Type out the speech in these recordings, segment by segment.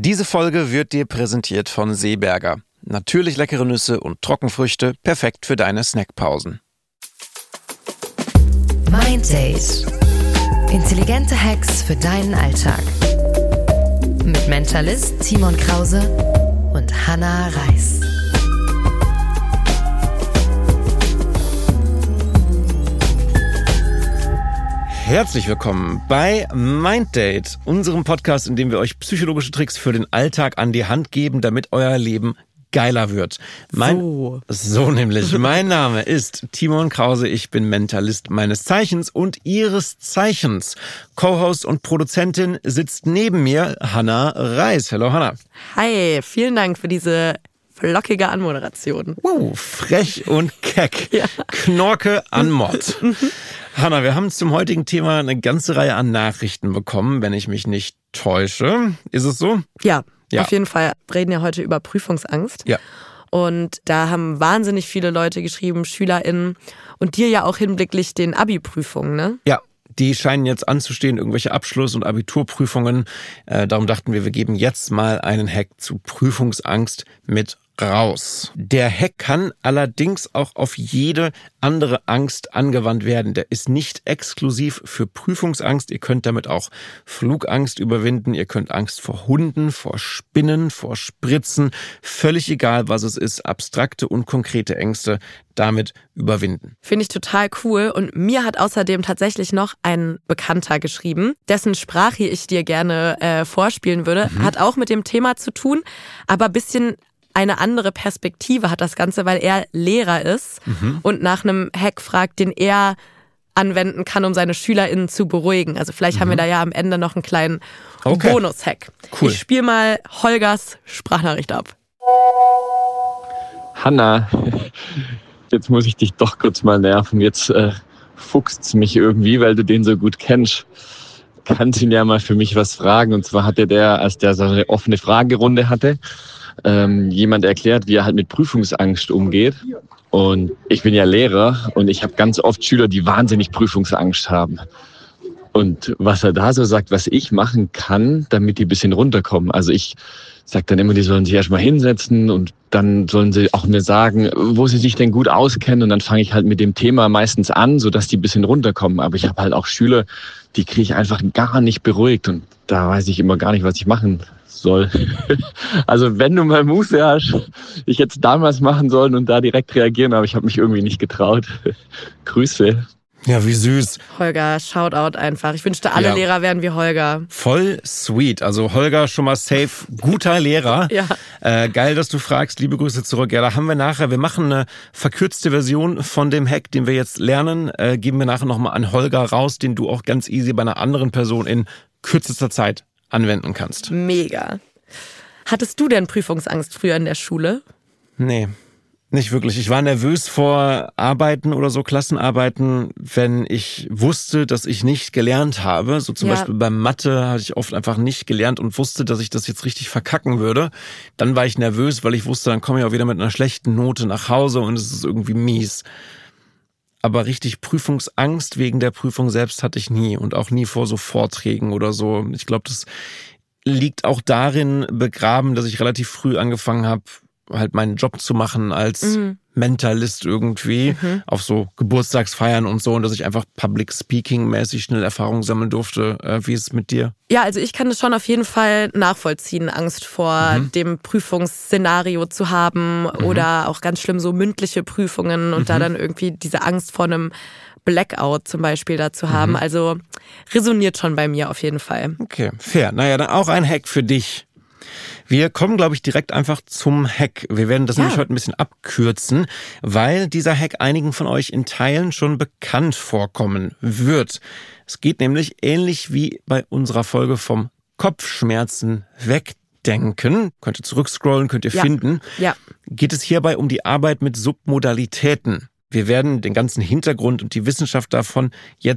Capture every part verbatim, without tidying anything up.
Diese Folge wird dir präsentiert von Seeberger. Natürlich leckere Nüsse und Trockenfrüchte, perfekt für deine Snackpausen. Mind-Date. Intelligente Hacks für deinen Alltag. Mit Mentalist Timon Krause und Hannah Reis. Herzlich willkommen bei Mind-Date, unserem Podcast, in dem wir euch psychologische Tricks für den Alltag an die Hand geben, damit euer Leben geiler wird. Mein, so. so nämlich. Mein Name ist Timon Krause. Ich bin Mentalist meines Zeichens und ihres Zeichens. Co-Host und Produzentin sitzt neben mir Hannah Reis. Hallo Hannah. Hi, vielen Dank für diese flockige Anmoderation. Wow, frech und keck. Ja. Knorke an Mord. Hannah, wir haben zum heutigen Thema eine ganze Reihe an Nachrichten bekommen, wenn ich mich nicht täusche. Ist es so? Ja, ja. Auf jeden Fall. Wir reden ja heute über Prüfungsangst. Ja. Und da haben wahnsinnig viele Leute geschrieben, SchülerInnen, und dir ja auch hinblicklich den Abi-Prüfungen, ne? Ja. Die scheinen jetzt anzustehen, irgendwelche Abschluss- und Abiturprüfungen. Äh, darum dachten wir, wir geben jetzt mal einen Hack zu Prüfungsangst mit raus. Der Hack kann allerdings auch auf jede andere Angst angewandt werden. Der ist nicht exklusiv für Prüfungsangst. Ihr könnt damit auch Flugangst überwinden. Ihr könnt Angst vor Hunden, vor Spinnen, vor Spritzen. Völlig egal, was es ist. Abstrakte und konkrete Ängste damit überwinden. Finde ich total cool. Und mir hat außerdem tatsächlich noch ein Bekannter geschrieben, dessen Sprache ich dir gerne äh, vorspielen würde. Mhm. Hat auch mit dem Thema zu tun, aber ein bisschen eine andere Perspektive hat das Ganze, weil er Lehrer ist mhm. und nach einem Hack fragt, den er anwenden kann, um seine SchülerInnen zu beruhigen. Also vielleicht mhm. haben wir da ja am Ende noch einen kleinen okay. Bonus-Hack. Cool. Ich spiele mal Holgers Sprachnachricht ab. Hannah, jetzt muss ich dich doch kurz mal nerven. Jetzt äh, fuchst's mich irgendwie, weil du den so gut kennst. Kannst ihn ja mal für mich was fragen. Und zwar hatte der, als der so eine offene Fragerunde hatte, ähm, jemand erklärt, wie er halt mit Prüfungsangst umgeht. Und ich bin ja Lehrer und ich habe ganz oft Schüler, die wahnsinnig Prüfungsangst haben. Und was er da so sagt, was ich machen kann, damit die ein bisschen runterkommen. Also ich sage dann immer, die sollen sich erstmal hinsetzen und dann sollen sie auch mir sagen, wo sie sich denn gut auskennen. Und dann fange ich halt mit dem Thema meistens an, sodass die ein bisschen runterkommen. Aber ich habe halt auch Schüler, die kriege ich einfach gar nicht beruhigt. Und da weiß ich immer gar nicht, was ich machen soll. Also wenn du mal Muße hast, ich hätte es damals machen sollen und da direkt reagieren, aber ich habe mich irgendwie nicht getraut. Grüße. Ja, wie süß. Holger, Shoutout einfach. Ich wünschte, alle ja. Lehrer wären wie Holger. Voll sweet. Also Holger schon mal safe, guter Lehrer. Ja. Äh, geil, dass du fragst. Liebe Grüße zurück. Ja, da haben wir nachher, wir machen eine verkürzte Version von dem Hack, den wir jetzt lernen. Äh, geben wir nachher nochmal an Holger raus, den du auch ganz easy bei einer anderen Person in kürzester Zeit anwenden kannst. Mega. Hattest du denn Prüfungsangst früher in der Schule? Nee. Nicht wirklich. Ich war nervös vor Arbeiten oder so, Klassenarbeiten, wenn ich wusste, dass ich nicht gelernt habe. So zum ja. Beispiel bei Mathe hatte ich oft einfach nicht gelernt und wusste, dass ich das jetzt richtig verkacken würde. Dann war ich nervös, weil ich wusste, dann komme ich auch wieder mit einer schlechten Note nach Hause und es ist irgendwie mies. Aber richtig Prüfungsangst wegen der Prüfung selbst hatte ich nie und auch nie vor so Vorträgen oder so. Ich glaube, das liegt auch darin begraben, dass ich relativ früh angefangen habe, halt meinen Job zu machen als mhm. Mentalist irgendwie mhm. auf so Geburtstagsfeiern und so und dass ich einfach Public Speaking mäßig schnell Erfahrung sammeln durfte. Äh, wie ist es mit dir? Ja, also ich kann das schon auf jeden Fall nachvollziehen, Angst vor mhm. dem Prüfungsszenario zu haben mhm. oder auch ganz schlimm so mündliche Prüfungen und mhm. da dann irgendwie diese Angst vor einem Blackout zum Beispiel dazu haben. Mhm. Also resoniert schon bei mir auf jeden Fall. Okay, fair. Naja, dann auch ein Hack für dich. Wir kommen, glaube ich, direkt einfach zum Hack. Wir werden das ja. nämlich heute ein bisschen abkürzen, weil dieser Hack einigen von euch in Teilen schon bekannt vorkommen wird. Es geht nämlich ähnlich wie bei unserer Folge vom Kopfschmerzen wegdenken. Könnt ihr zurückscrollen, könnt ihr ja. finden. Ja. Geht es hierbei um die Arbeit mit Submodalitäten. Wir werden den ganzen Hintergrund und die Wissenschaft davon jetzt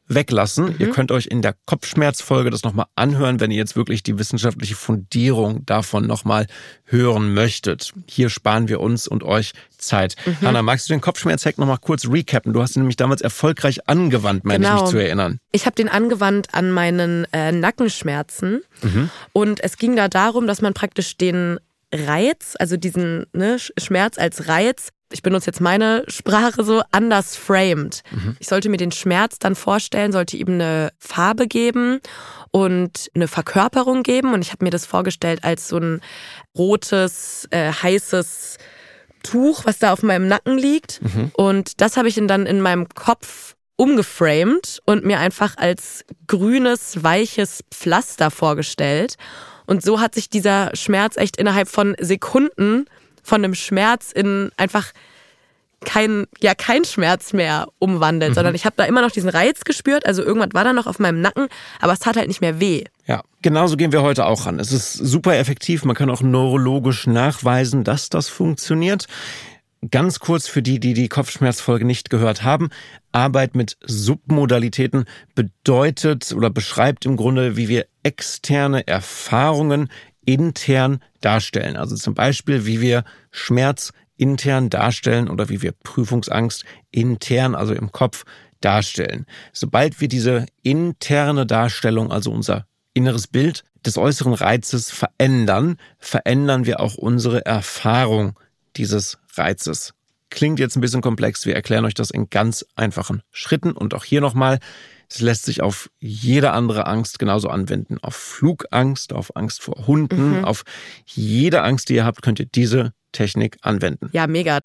weglassen. Mhm. Ihr könnt euch in der Kopfschmerzfolge das nochmal anhören, wenn ihr jetzt wirklich die wissenschaftliche Fundierung davon nochmal hören möchtet. Hier sparen wir uns und euch Zeit. Mhm. Hanna, magst du den Kopfschmerz-Hack nochmal kurz recappen? Du hast ihn nämlich damals erfolgreich angewandt, meine genau. ich mich zu erinnern. Ich habe den angewandt an meinen äh, Nackenschmerzen. Mhm. Und es ging da darum, dass man praktisch den Reiz, also diesen ne, Schmerz als Reiz, ich benutze jetzt meine Sprache so, anders framed. Mhm. Ich sollte mir den Schmerz dann vorstellen, sollte ihm eine Farbe geben und eine Verkörperung geben. Und ich habe mir das vorgestellt als so ein rotes, äh, heißes Tuch, was da auf meinem Nacken liegt. Mhm. Und das habe ich dann in meinem Kopf umgeframed und mir einfach als grünes, weiches Pflaster vorgestellt. Und so hat sich dieser Schmerz echt innerhalb von Sekunden von einem Schmerz in einfach kein, ja, kein Schmerz mehr umwandelt, mhm. sondern ich habe da immer noch diesen Reiz gespürt, also irgendwas war da noch auf meinem Nacken, aber es tat halt nicht mehr weh. Ja, genauso gehen wir heute auch ran. Es ist super effektiv, man kann auch neurologisch nachweisen, dass das funktioniert. Ganz kurz für die, die die Kopfschmerzfolge nicht gehört haben. Arbeit mit Submodalitäten bedeutet oder beschreibt im Grunde, wie wir externe Erfahrungen intern darstellen. Also zum Beispiel, wie wir Schmerz intern darstellen oder wie wir Prüfungsangst intern, also im Kopf, darstellen. Sobald wir diese interne Darstellung, also unser inneres Bild des äußeren Reizes verändern, verändern wir auch unsere Erfahrung dieses Reizes. Klingt jetzt ein bisschen komplex, wir erklären euch das in ganz einfachen Schritten. Und auch hier nochmal, es lässt sich auf jede andere Angst genauso anwenden. Auf Flugangst, auf Angst vor Hunden, mhm. auf jede Angst, die ihr habt, könnt ihr diese Technik anwenden. Ja, mega.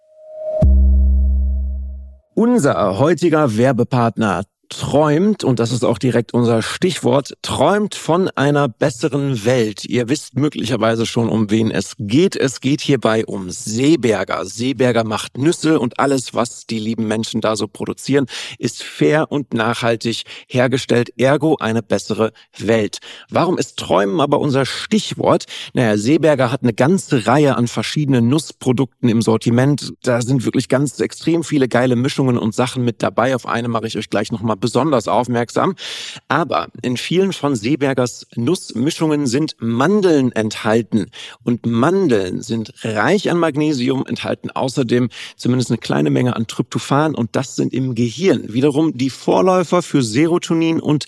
Unser heutiger Werbepartner träumt, und das ist auch direkt unser Stichwort, träumt von einer besseren Welt. Ihr wisst möglicherweise schon, um wen es geht. Es geht hierbei um Seeberger. Seeberger macht Nüsse und alles, was die lieben Menschen da so produzieren, ist fair und nachhaltig hergestellt, ergo eine bessere Welt. Warum ist Träumen aber unser Stichwort? Naja, Seeberger hat eine ganze Reihe an verschiedenen Nussprodukten im Sortiment. Da sind wirklich ganz extrem viele geile Mischungen und Sachen mit dabei. Auf eine mache ich euch gleich nochmal besonders aufmerksam. Aber in vielen von Seebergers Nussmischungen sind Mandeln enthalten. Und Mandeln sind reich an Magnesium, enthalten außerdem zumindest eine kleine Menge an Tryptophan. Und das sind im Gehirn wiederum die Vorläufer für Serotonin- und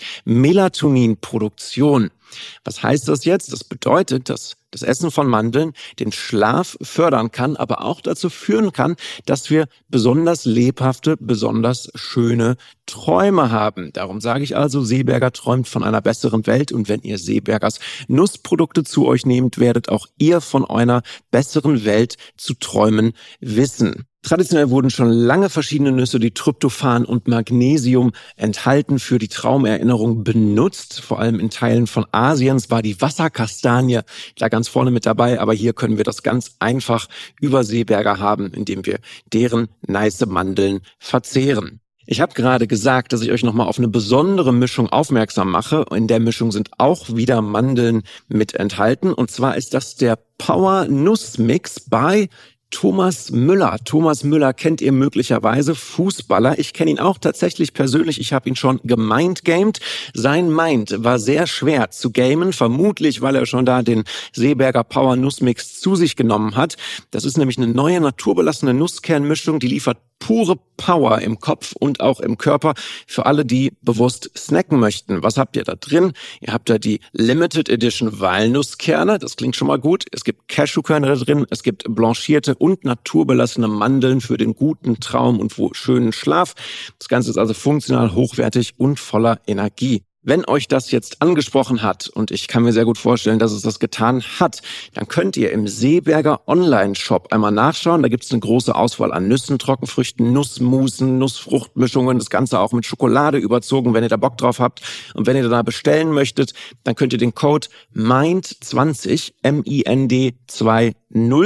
Melatoninproduktion. Was heißt das jetzt? Das bedeutet, dass das Essen von Mandeln den Schlaf fördern kann, aber auch dazu führen kann, dass wir besonders lebhafte, besonders schöne Träume haben. Darum sage ich also, Seeberger träumt von einer besseren Welt, und wenn ihr Seebergers Nussprodukte zu euch nehmt, werdet auch ihr von einer besseren Welt zu träumen wissen. Traditionell wurden schon lange verschiedene Nüsse, die Tryptophan und Magnesium enthalten, für die Traumerinnerung benutzt. Vor allem in Teilen von Asiens war die Wasserkastanie da ganz vorne mit dabei. Aber hier können wir das ganz einfach über Seeberger haben, indem wir deren nice Mandeln verzehren. Ich habe gerade gesagt, dass ich euch nochmal auf eine besondere Mischung aufmerksam mache. In der Mischung sind auch wieder Mandeln mit enthalten. Und zwar ist das der Power Nuss Mix bei Thomas Müller. Thomas Müller kennt ihr möglicherweise, Fußballer. Ich kenne ihn auch tatsächlich persönlich. Ich habe ihn schon gemindgamed. Sein Mind war sehr schwer zu gamen, vermutlich, weil er schon da den Seeberger Power Nussmix zu sich genommen hat. Das ist nämlich eine neue naturbelassene Nusskernmischung, die liefert pure Power im Kopf und auch im Körper für alle, die bewusst snacken möchten. Was habt ihr da drin? Ihr habt da die Limited Edition Walnusskerne, das klingt schon mal gut. Es gibt Cashewkerne da drin, es gibt blanchierte und naturbelassene Mandeln für den guten Traum und schönen Schlaf. Das Ganze ist also funktional, hochwertig und voller Energie. Wenn euch das jetzt angesprochen hat, und ich kann mir sehr gut vorstellen, dass es das getan hat, dann könnt ihr im Seeberger Online-Shop einmal nachschauen. Da gibt es eine große Auswahl an Nüssen, Trockenfrüchten, Nussmusen, Nussfruchtmischungen, das Ganze auch mit Schokolade überzogen, wenn ihr da Bock drauf habt. Und wenn ihr da bestellen möchtet, dann könnt ihr den Code M I N D zwanzig, M I N D zwanzig,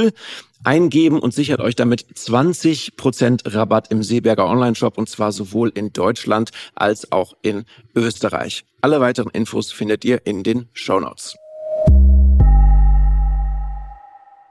eingeben und sichert euch damit zwanzig Prozent Rabatt im Seeberger Online-Shop, und zwar sowohl in Deutschland als auch in Österreich. Alle weiteren Infos findet ihr in den Shownotes.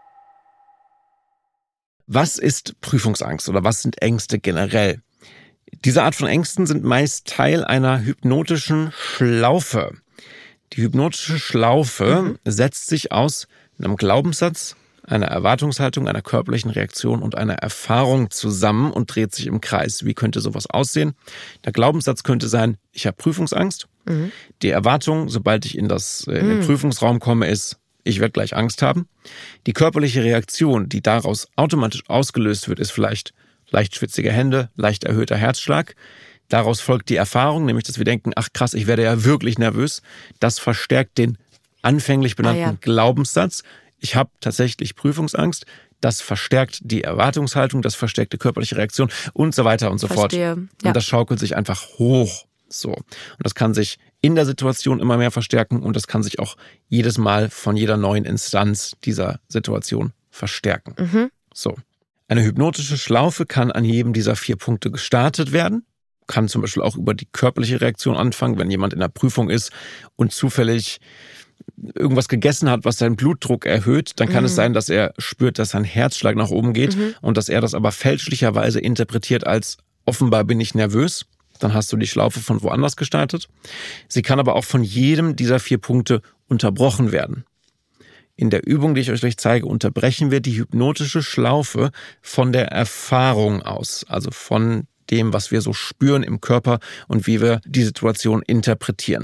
Was ist Prüfungsangst oder was sind Ängste generell? Diese Art von Ängsten sind meist Teil einer hypnotischen Schlaufe. Die hypnotische Schlaufe mhm. setzt sich aus einem Glaubenssatz, einer Erwartungshaltung, einer körperlichen Reaktion und einer Erfahrung zusammen und dreht sich im Kreis. Wie könnte sowas aussehen? Der Glaubenssatz könnte sein, ich habe Prüfungsangst. Mhm. Die Erwartung, sobald ich in, das, in den mhm. Prüfungsraum komme, ist, ich werde gleich Angst haben. Die körperliche Reaktion, die daraus automatisch ausgelöst wird, ist vielleicht leicht schwitzige Hände, leicht erhöhter Herzschlag. Daraus folgt die Erfahrung, nämlich dass wir denken, ach krass, ich werde ja wirklich nervös. Das verstärkt den anfänglich benannten ah, ja. Glaubenssatz. Ich habe tatsächlich Prüfungsangst. Das verstärkt die Erwartungshaltung, das verstärkt die körperliche Reaktion und so weiter und so Verstehe. fort. Ja. Und das schaukelt sich einfach hoch. So. Und das kann sich in der Situation immer mehr verstärken und das kann sich auch jedes Mal von jeder neuen Instanz dieser Situation verstärken. Mhm. So. Eine hypnotische Schlaufe kann an jedem dieser vier Punkte gestartet werden. Kann zum Beispiel auch über die körperliche Reaktion anfangen, wenn jemand in der Prüfung ist und zufällig irgendwas gegessen hat, was seinen Blutdruck erhöht, dann kann mhm. es sein, dass er spürt, dass sein Herzschlag nach oben geht mhm. und dass er das aber fälschlicherweise interpretiert als offenbar bin ich nervös. Dann hast du die Schlaufe von woanders gestartet. Sie kann aber auch von jedem dieser vier Punkte unterbrochen werden. In der Übung, die ich euch gleich zeige, unterbrechen wir die hypnotische Schlaufe von der Erfahrung aus, also von dem, was wir so spüren im Körper und wie wir die Situation interpretieren.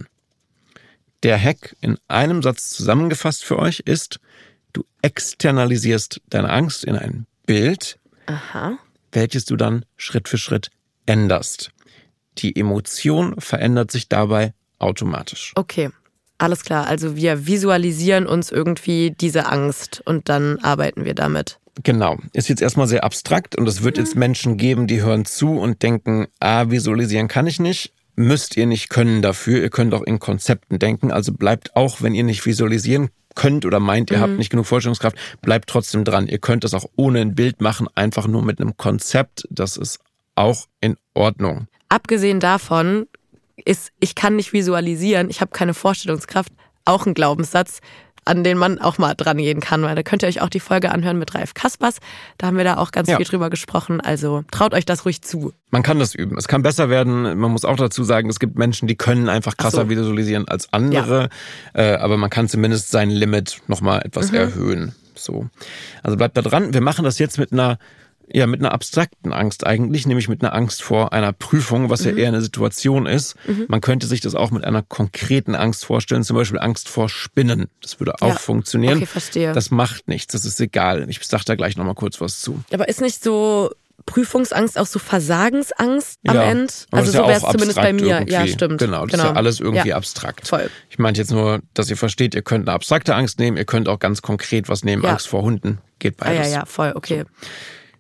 Der Hack in einem Satz zusammengefasst für euch ist, du externalisierst deine Angst in ein Bild, Aha. welches du dann Schritt für Schritt änderst. Die Emotion verändert sich dabei automatisch. Okay, alles klar. Also wir visualisieren uns irgendwie diese Angst und dann arbeiten wir damit. Genau. Ist jetzt erstmal sehr abstrakt und es wird jetzt Menschen geben, die hören zu und denken, ah, visualisieren kann ich nicht. Müsst ihr nicht können dafür. Ihr könnt auch in Konzepten denken. Also bleibt auch, wenn ihr nicht visualisieren könnt oder meint, ihr mhm. habt nicht genug Vorstellungskraft, bleibt trotzdem dran. Ihr könnt das auch ohne ein Bild machen, einfach nur mit einem Konzept. Das ist auch in Ordnung. Abgesehen davon ist, ich kann nicht visualisieren, ich habe keine Vorstellungskraft, auch ein Glaubenssatz, an den man auch mal dran gehen kann, weil da könnt ihr euch auch die Folge anhören mit Ralf Kaspers. Da haben wir da auch ganz ja. viel drüber gesprochen, also traut euch das ruhig zu. Man kann das üben, es kann besser werden, man muss auch dazu sagen, es gibt Menschen, die können einfach krasser so. visualisieren als andere, ja. äh, aber man kann zumindest sein Limit nochmal etwas mhm. erhöhen. So. Also bleibt da dran, wir machen das jetzt mit einer Ja, mit einer abstrakten Angst eigentlich, nämlich mit einer Angst vor einer Prüfung, was mhm. ja eher eine Situation ist. Mhm. Man könnte sich das auch mit einer konkreten Angst vorstellen, zum Beispiel Angst vor Spinnen. Das würde auch ja. funktionieren. Okay, verstehe. Das macht nichts, das ist egal. Ich sag da gleich nochmal kurz was zu. Aber ist nicht so Prüfungsangst auch so Versagensangst am ja, Ende? Also so ja wäre es zumindest bei mir. Irgendwie. Ja, stimmt. Genau, das genau. ist ja alles irgendwie ja. abstrakt. Voll. Ich meinte jetzt nur, dass ihr versteht, ihr könnt eine abstrakte Angst nehmen, ihr könnt auch ganz konkret was nehmen. Ja. Angst vor Hunden, geht beides. Ah, ja, ja, voll, okay. So.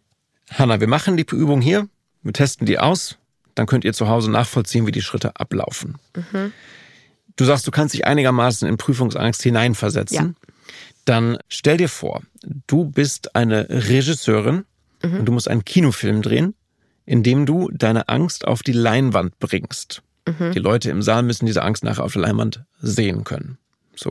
Hanna, wir machen die Übung hier, wir testen die aus, dann könnt ihr zu Hause nachvollziehen, wie die Schritte ablaufen. Mhm. Du sagst, du kannst dich einigermaßen in Prüfungsangst hineinversetzen. Ja. Dann stell dir vor, du bist eine Regisseurin mhm. und du musst einen Kinofilm drehen, in dem du deine Angst auf die Leinwand bringst. Mhm. Die Leute im Saal müssen diese Angst nachher auf der Leinwand sehen können. So.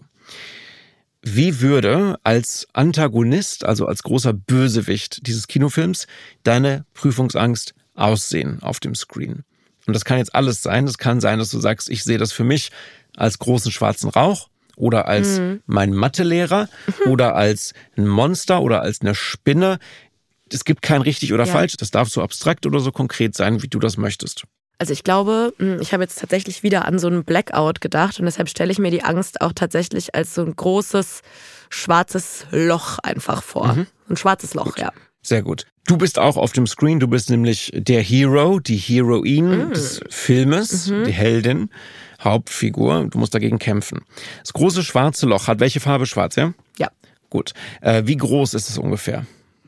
Wie würde als Antagonist, also als großer Bösewicht dieses Kinofilms, deine Prüfungsangst aussehen auf dem Screen? Und das kann jetzt alles sein. Das kann sein, dass du sagst, ich sehe das für mich als großen schwarzen Rauch oder als mhm. mein Mathelehrer mhm. oder als ein Monster oder als eine Spinne. Es gibt kein richtig oder ja. falsch. Das darf so abstrakt oder so konkret sein, wie du das möchtest. Also ich glaube, ich habe jetzt tatsächlich wieder an so einen Blackout gedacht und deshalb stelle ich mir die Angst auch tatsächlich als so ein großes, schwarzes Loch einfach vor. Mhm. Ein schwarzes Loch, gut. ja. Sehr gut. Du bist auch auf dem Screen, du bist nämlich der Hero, die Heroine mhm. des Filmes, mhm. die Heldin, Hauptfigur. Du musst dagegen kämpfen. Das große schwarze Loch hat welche Farbe? Schwarz, ja? Ja. Gut. Äh, wie groß ist es ungefähr?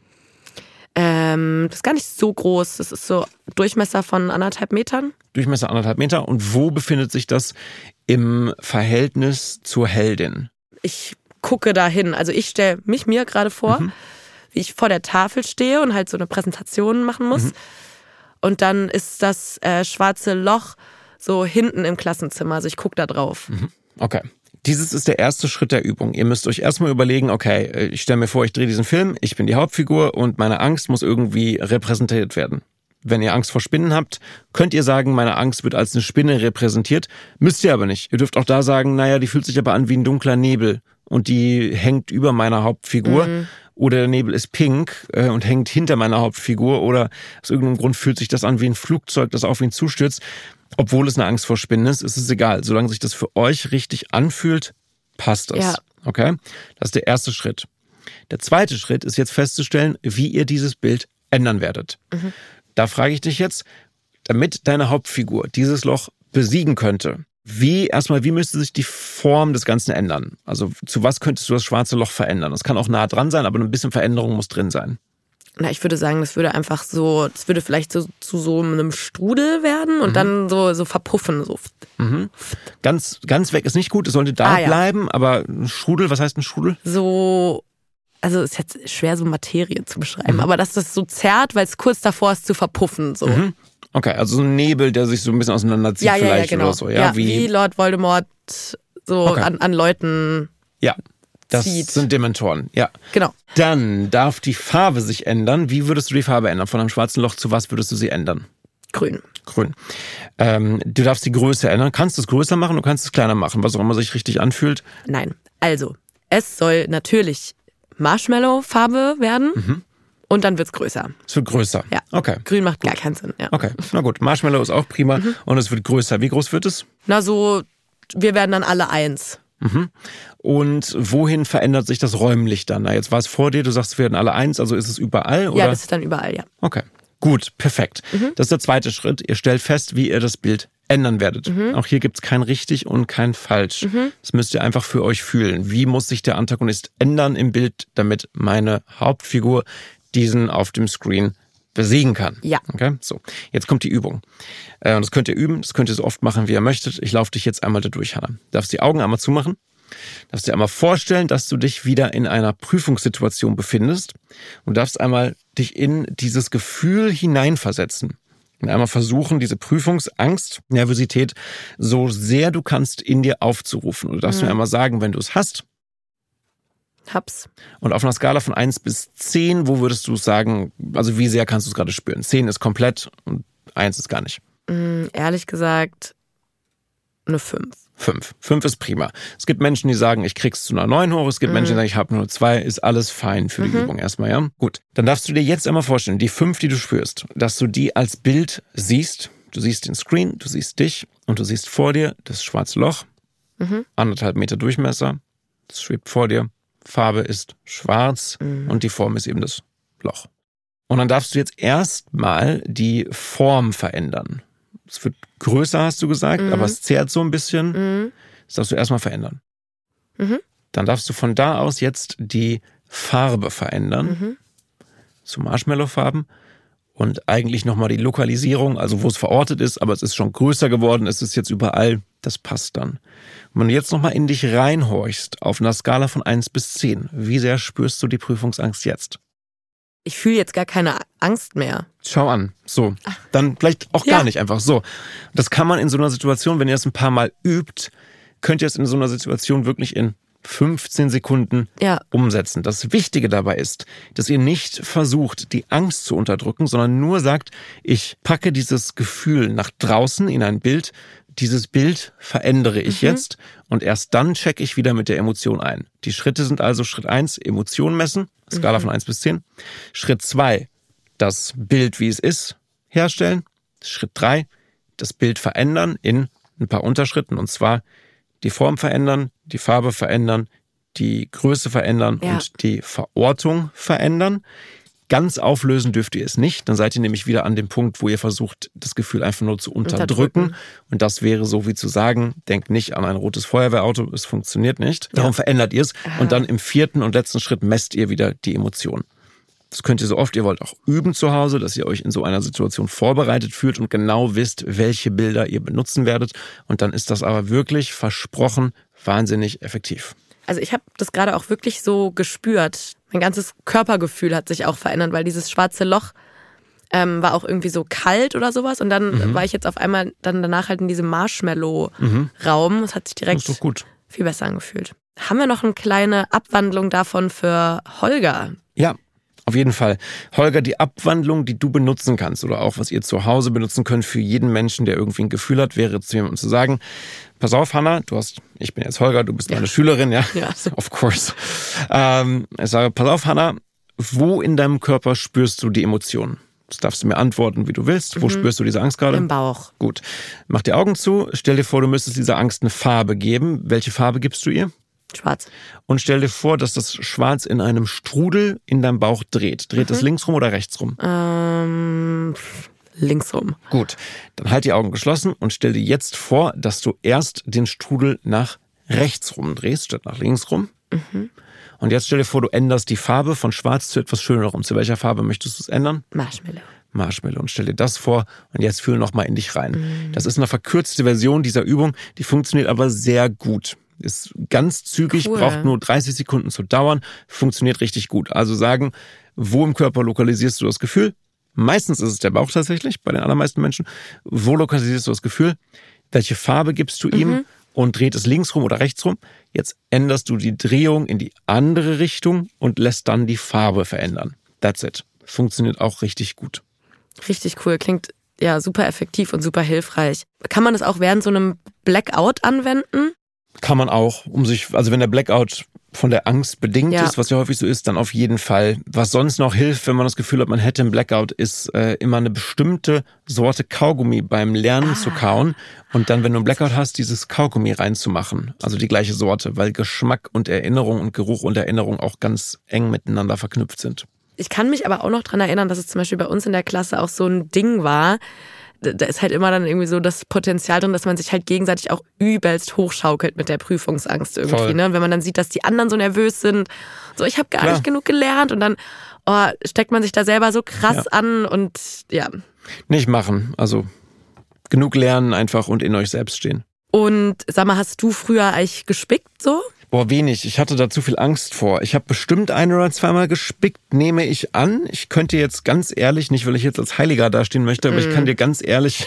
Ähm, das ist gar nicht so groß. Das ist so Durchmesser von anderthalb Metern. Durchmesser anderthalb Meter. Und wo befindet sich das im Verhältnis zur Heldin? Ich gucke da hin. Also ich stelle mich mir gerade vor, mhm. wie ich vor der Tafel stehe und halt so eine Präsentation machen muss. Mhm. Und dann ist das äh, schwarze Loch so hinten im Klassenzimmer. Also ich gucke da drauf. Mhm. Okay. Dieses ist der erste Schritt der Übung. Ihr müsst euch erstmal überlegen, okay, ich stelle mir vor, ich drehe diesen Film, ich bin die Hauptfigur und meine Angst muss irgendwie repräsentiert werden. Wenn ihr Angst vor Spinnen habt, könnt ihr sagen, meine Angst wird als eine Spinne repräsentiert. Müsst ihr aber nicht. Ihr dürft auch da sagen, naja, die fühlt sich aber an wie ein dunkler Nebel und die hängt über meiner Hauptfigur. Mhm. Oder der Nebel ist pink äh, und hängt hinter meiner Hauptfigur. Oder aus irgendeinem Grund fühlt sich das an wie ein Flugzeug, das auf ihn zustürzt. Obwohl es eine Angst vor Spinnen ist, ist es egal. Solange sich das für euch richtig anfühlt, passt das. Ja. Okay? Das ist der erste Schritt. Der zweite Schritt ist jetzt festzustellen, wie ihr dieses Bild ändern werdet. Mhm. Da frage ich dich jetzt, damit deine Hauptfigur dieses Loch besiegen könnte, Wie, erstmal, wie müsste sich die Form des Ganzen ändern? Also zu was könntest du das schwarze Loch verändern? Das kann auch nah dran sein, aber ein bisschen Veränderung muss drin sein. Na, ich würde sagen, das würde einfach so, das würde vielleicht so zu so einem Strudel werden und mhm. dann so, so verpuffen. So. Mhm. Ganz, ganz weg ist nicht gut, es sollte da ah, ja. bleiben, aber ein Strudel, was heißt ein Strudel? So, also ist jetzt schwer so Materie zu beschreiben, mhm. aber dass das so zerrt, weil es kurz davor ist zu verpuffen. So. Mhm. Okay, also so ein Nebel, der sich so ein bisschen auseinanderzieht ja, vielleicht ja, ja, genau. oder so. Ja, ja, wie, wie Lord Voldemort so okay. an, an Leuten ja, das zieht. sind Dementoren, ja. Genau. Dann darf die Farbe sich ändern. Wie würdest du die Farbe ändern? Von einem schwarzen Loch zu was würdest du sie ändern? Grün. Grün. Ähm, du darfst die Größe ändern. Kannst du es größer machen, du kannst es kleiner machen, was auch immer sich richtig anfühlt. Nein, also es soll natürlich Marshmallow-Farbe werden. Mhm. Und dann wird's größer. Es wird größer? Ja. Okay. Grün macht gut. gar keinen Sinn. Ja. Okay, na gut. Marshmallow ist auch prima mhm. und es wird größer. Wie groß wird es? Na so, wir werden dann alle eins. Mhm. Und wohin verändert sich das räumlich dann? Na, jetzt war es vor dir, du sagst, wir werden alle eins, also ist es überall? Oder? Ja, das ist dann überall, ja. Okay, gut, perfekt. Mhm. Das ist der zweite Schritt. Ihr stellt fest, wie ihr das Bild ändern werdet. Mhm. Auch hier gibt's kein richtig und kein falsch. Mhm. Das müsst ihr einfach für euch fühlen. Wie muss sich der Antagonist ändern im Bild, damit meine Hauptfigur diesen auf dem Screen besiegen kann. Ja. Okay, so. Jetzt kommt die Übung. Äh, und das könnt ihr üben, das könnt ihr so oft machen, wie ihr möchtet. Ich laufe dich jetzt einmal da durch, Hannah. Darfst die Augen einmal zumachen. Darfst dir einmal vorstellen, dass du dich wieder in einer Prüfungssituation befindest und darfst einmal dich in dieses Gefühl hineinversetzen. Und einmal versuchen, diese Prüfungsangst, Nervosität, so sehr du kannst, in dir aufzurufen. Und du darfst mhm. mir einmal sagen, wenn du es hast, hab's. Und auf einer Skala von eins bis zehn, wo würdest du sagen, also wie sehr kannst du es gerade spüren? zehn ist komplett und eins ist gar nicht. Mm, ehrlich gesagt, eine fünf. fünf. fünf ist prima. Es gibt Menschen, die sagen, ich krieg's zu einer neun hoch. Es gibt mhm. Menschen, die sagen, ich habe nur zwei. Ist alles fein für die mhm. Übung erstmal, ja? Gut. Dann darfst du dir jetzt einmal vorstellen, die fünf, die du spürst, dass du die als Bild siehst. Du siehst den Screen, du siehst dich und du siehst vor dir das schwarze Loch. Mhm. Anderthalb Meter Durchmesser. Das schwebt vor dir. Farbe ist schwarz mhm. und die Form ist eben das Loch. Und dann darfst du jetzt erstmal die Form verändern. Es wird größer, hast du gesagt, mhm. aber es zerrt so ein bisschen. Mhm. Das darfst du erstmal verändern. Mhm. Dann darfst du von da aus jetzt die Farbe verändern. Mhm. Zu Marshmallow-Farben. Und eigentlich nochmal die Lokalisierung, also wo es verortet ist, aber es ist schon größer geworden, es ist jetzt überall, das passt dann. Und wenn du jetzt nochmal in dich reinhorchst, auf einer Skala von eins bis zehn, wie sehr spürst du die Prüfungsangst jetzt? Ich fühle jetzt gar keine Angst mehr. Schau an, so. Dann vielleicht auch ja. gar nicht einfach, so. Das kann man in so einer Situation, wenn ihr es ein paar Mal übt, könnt ihr es in so einer Situation wirklich in fünfzehn Sekunden ja. umsetzen. Das Wichtige dabei ist, dass ihr nicht versucht, die Angst zu unterdrücken, sondern nur sagt, ich packe dieses Gefühl nach draußen in ein Bild, dieses Bild verändere ich mhm. jetzt und erst dann checke ich wieder mit der Emotion ein. Die Schritte sind also Schritt eins, Emotion messen, Skala mhm. von eins bis zehn. Schritt zwei, das Bild, wie es ist, herstellen. Schritt drei, das Bild verändern in ein paar Unterschritten und zwar die Form verändern, die Farbe verändern, die Größe verändern ja. und die Verortung verändern. Ganz auflösen dürft ihr es nicht. Dann seid ihr nämlich wieder an dem Punkt, wo ihr versucht, das Gefühl einfach nur zu unterdrücken. unterdrücken. Und das wäre so wie zu sagen, denkt nicht an ein rotes Feuerwehrauto, es funktioniert nicht. Darum ja. verändert ihr es. Aha. Und dann im vierten und letzten Schritt messt ihr wieder die Emotionen. Das könnt ihr so oft ihr wollt auch üben zu Hause, dass ihr euch in so einer Situation vorbereitet fühlt und genau wisst, welche Bilder ihr benutzen werdet. Und dann ist das aber wirklich versprochen wahnsinnig effektiv. Also ich habe das gerade auch wirklich so gespürt. Mein ganzes Körpergefühl hat sich auch verändert, weil dieses schwarze Loch ähm, war auch irgendwie so kalt oder sowas. Und dann mhm. war ich jetzt auf einmal dann danach halt in diesem Marshmallow-Raum. Mhm. Das hat sich direkt das ist doch gut. viel besser angefühlt. Haben wir noch eine kleine Abwandlung davon für Holger? Ja. Auf jeden Fall. Holger, die Abwandlung, die du benutzen kannst oder auch was ihr zu Hause benutzen könnt für jeden Menschen, der irgendwie ein Gefühl hat, wäre zu jemandem zu sagen, pass auf, Hannah, du hast, ich bin jetzt Holger, du bist meine ja. Schülerin, ja? Ja. Of course. Ähm, ich sage, pass auf, Hannah, wo in deinem Körper spürst du die Emotionen? Das darfst du mir antworten, wie du willst. Wo mhm. spürst du diese Angst gerade? Im Bauch. Gut. Mach die Augen zu, stell dir vor, du müsstest dieser Angst eine Farbe geben. Welche Farbe gibst du ihr? Schwarz. Und stell dir vor, dass das Schwarz in einem Strudel in deinem Bauch dreht. Dreht mhm. es links rum oder rechts rum? Ähm, links rum. Gut, dann halt die Augen geschlossen und stell dir jetzt vor, dass du erst den Strudel nach rechts rum drehst, statt nach links rum. Mhm. Und jetzt stell dir vor, du änderst die Farbe von schwarz zu etwas schönerem. Zu welcher Farbe möchtest du es ändern? Marshmallow. Marshmallow. Und stell dir das vor und jetzt fühl nochmal in dich rein. Mhm. Das ist eine verkürzte Version dieser Übung, die funktioniert aber sehr gut. Ist ganz zügig, cool. Braucht nur dreißig Sekunden zu dauern, funktioniert richtig gut. Also sagen, wo im Körper lokalisierst du das Gefühl? Meistens ist es der Bauch tatsächlich, bei den allermeisten Menschen. Wo lokalisierst du das Gefühl? Welche Farbe gibst du ihm? Mhm. Und dreht es links rum oder rechts rum? Jetzt änderst du die Drehung in die andere Richtung und lässt dann die Farbe verändern. That's it. Funktioniert auch richtig gut. Richtig cool. Klingt ja super effektiv und super hilfreich. Kann man das auch während so einem Blackout anwenden? Kann man auch, um sich, also wenn der Blackout von der Angst bedingt ja. ist, was ja häufig so ist, dann auf jeden Fall. Was sonst noch hilft, wenn man das Gefühl hat, man hätte einen Blackout, ist äh, immer eine bestimmte Sorte Kaugummi beim Lernen ah. zu kauen und dann, wenn du einen Blackout hast, dieses Kaugummi reinzumachen. Also die gleiche Sorte, weil Geschmack und Erinnerung und Geruch und Erinnerung auch ganz eng miteinander verknüpft sind. Ich kann mich aber auch noch dran erinnern, dass es zum Beispiel bei uns in der Klasse auch so ein Ding war. Da ist halt immer dann irgendwie so das Potenzial drin, dass man sich halt gegenseitig auch übelst hochschaukelt mit der Prüfungsangst irgendwie. Ne? Wenn man dann sieht, dass die anderen so nervös sind, so ich habe gar Klar. nicht genug gelernt und dann oh, steckt man sich da selber so krass ja. an und ja. Nicht machen, also genug lernen einfach und in euch selbst stehen. Und sag mal, hast du früher eigentlich gespickt so? Boah, wenig. Ich hatte da zu viel Angst vor. Ich habe bestimmt ein oder zweimal gespickt, nehme ich an. Ich könnte jetzt ganz ehrlich, nicht weil ich jetzt als Heiliger dastehen möchte, aber mm. ich kann dir ganz ehrlich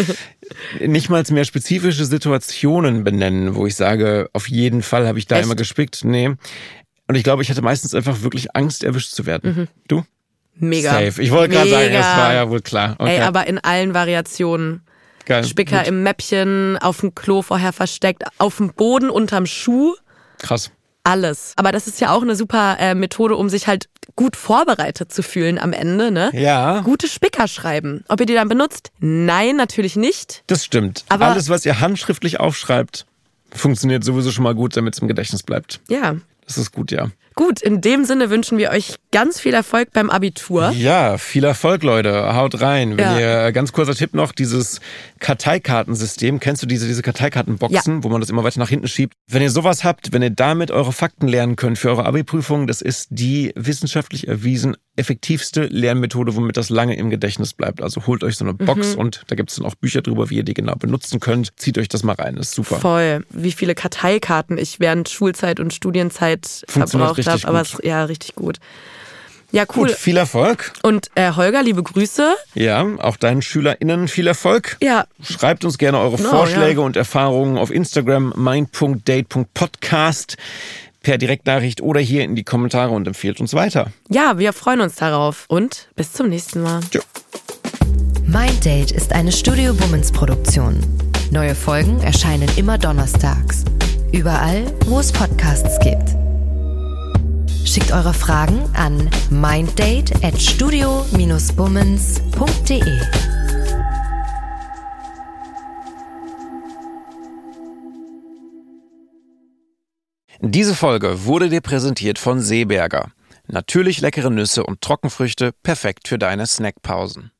nicht mal mehr spezifische Situationen benennen, wo ich sage, auf jeden Fall habe ich da Echt? immer gespickt. Nee. Und ich glaube, ich hatte meistens einfach wirklich Angst, erwischt zu werden. Mhm. Du? Mega. Safe. Ich wollte gerade sagen, das war ja wohl klar. Okay. Ey, aber in allen Variationen. Geil. Spicker Gut. im Mäppchen, auf dem Klo vorher versteckt, auf dem Boden unterm Schuh. Krass. Alles. Aber das ist ja auch eine super äh, Methode, um sich halt gut vorbereitet zu fühlen am Ende, ne? Ja. Gute Spicker schreiben. Ob ihr die dann benutzt? Nein, natürlich nicht. Das stimmt. Aber alles, was ihr handschriftlich aufschreibt, funktioniert sowieso schon mal gut, damit es im Gedächtnis bleibt. Ja. Das ist gut, ja. Gut, in dem Sinne wünschen wir euch ganz viel Erfolg beim Abitur. Ja, viel Erfolg, Leute. Haut rein. Wenn ja. ihr, ganz kurzer Tipp noch, dieses Karteikartensystem, kennst du diese, diese Karteikartenboxen, ja. wo man das immer weiter nach hinten schiebt? Wenn ihr sowas habt, wenn ihr damit eure Fakten lernen könnt für eure Abi-Prüfung, das ist die wissenschaftlich erwiesen effektivste Lernmethode, womit das lange im Gedächtnis bleibt. Also holt euch so eine Box mhm. und da gibt es dann auch Bücher drüber, wie ihr die genau benutzen könnt. Zieht euch das mal rein, das ist super. Voll. Wie viele Karteikarten ich während Schulzeit und Studienzeit verbraucht habe, aber es, ja, richtig gut. Ja, cool. Gut, viel Erfolg. Und äh, Holger, liebe Grüße. Ja, auch deinen SchülerInnen viel Erfolg. Ja. Schreibt uns gerne eure genau, Vorschläge ja. und Erfahrungen auf Instagram mind punkt date punkt podcast per Direktnachricht oder hier in die Kommentare und empfehlt uns weiter. Ja, wir freuen uns darauf und bis zum nächsten Mal. Tschö. Mind Date ist eine Studio Bummens Produktion. Neue Folgen erscheinen immer donnerstags. Überall, wo es Podcasts gibt. Schickt eure Fragen an minddate at studio bummens punkt de. Diese Folge wurde dir präsentiert von Seeberger. Natürlich leckere Nüsse und Trockenfrüchte, perfekt für deine Snackpausen.